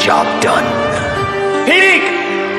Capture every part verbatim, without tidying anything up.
Job done. Peak!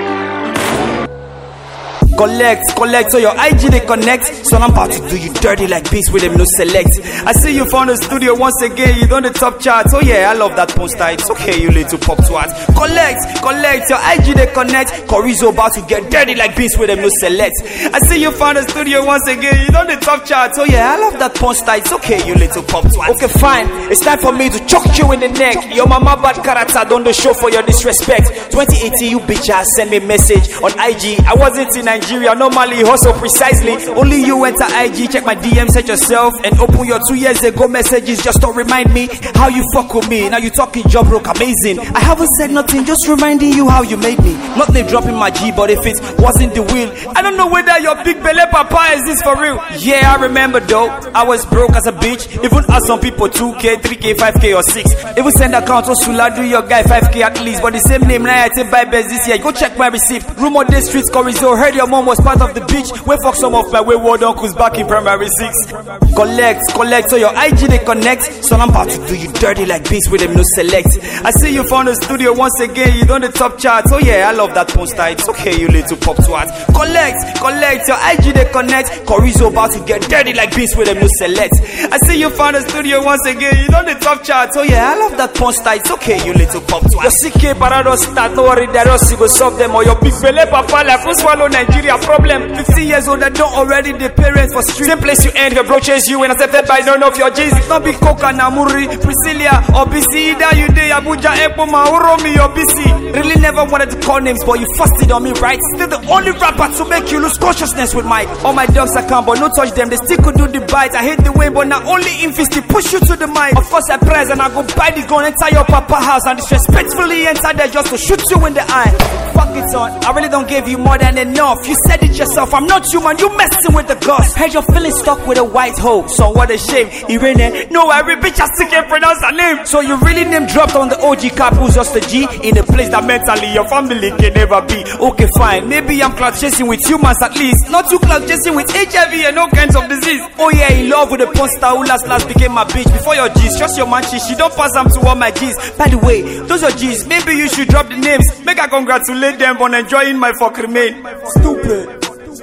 Collect, collect, so your I G they connect. So I'm about to do you dirty like beats with them no select. I see you found the studio once again, you done the top chart. Oh yeah, I love that poster, it's okay, you little pop twat. Collect, collect, your I G they connect. Corizo about to get dirty like beats with them no select. I see you found the studio once again, you done the top chart. Oh yeah, I love that poster, it's okay, you little pop twat. Okay fine, it's time for me to choke you in the neck. Your mama bad character, don't the show for your disrespect. twenty eighteen, you bitch ass send me message on I G. I wasn't in Nigeria. Nigeria normally hustle precisely. Only you enter I G, check my D M, set yourself, and open your two years ago messages just to remind me how you fuck with me. Now you talking job broke, amazing. I haven't said nothing, just reminding you how you made me. Not they dropping my G, but if it wasn't the will, I don't know whether your big belly papa is this for real. Yeah, I remember though, I was broke as a bitch. Even ask some people two K, three K, five K or six. Even send account to Sula, do your guy five K at least. But the same name now I take buy best this year. Go check my receipt. Rumor day streets Corizo, heard your mom was part of the beach. Where fuck some of my wayward uncles back in primary six. Collect, collect, so your I G they connect. So I'm about to do you dirty like beats with them no select. I see you found the studio once again, you done the top chart. Oh yeah, I love that poster, it's okay, you little pop twat. Collect, collect, your I G they connect. Corizo about to get dirty like beats with them no select. I see you found the studio once again, you done the top chart. Oh yeah, I love that poster, it's okay, you little pop twat. Your C K parado start, no worry, that else you go solve them. Or your big belly papa like who swallow Nigeria problem. Fifty years old, I don't already the parents for street. Same place you end, your bro chase you and accepted by none of your G's. Not be Coca, Namuri, Priscilla, or B C. Either you day Abuja, Epo, Mauro, me or B C. Really never wanted to call names, but you fasted on me, right? Still the only rapper to make you lose consciousness with Mike. All my dogs are calm, but no touch them, they still could do the bite. I hate the way, but not only in fist, they push you to the mic. Of course I press and I go buy the gun, enter your papa house and disrespectfully enter there just to shoot you in the eye. Fuck it on, I really don't give you more than enough. You said it yourself, I'm not human, you messing with the ghost. Heard you're feeling stuck with a white hole, so what a shame. Irene, no, every bitch I still can't pronounce her name. So you really name dropped on the O G cap, who's just a G, in a place that mentally your family can never be. Okay fine, maybe I'm cloud chasing with humans at least, not too cloud chasing with H I V and all kinds of disease. Oh yeah, in love with a porn star who last last became my bitch. Before your G's, just your man, she, she don't pass them to all my G's. By the way, those are G's, maybe you should drop the names. Make I congratulate them on enjoying my fuck remain. Stupid.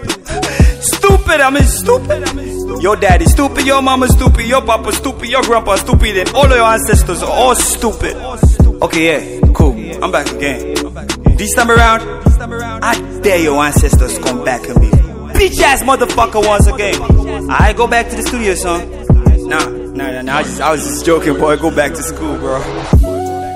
Stupid, I mean stupid. Your daddy stupid, your mama stupid, your papa stupid, your grandpa stupid, and all of your ancestors are all stupid. Okay, yeah, cool. I'm back again. This time around, I dare your ancestors come back at me. Bitch ass motherfucker once again. I go back to the studio, son. Nah, nah, nah, nah. I, just, I was just joking, boy. Go back to school, bro.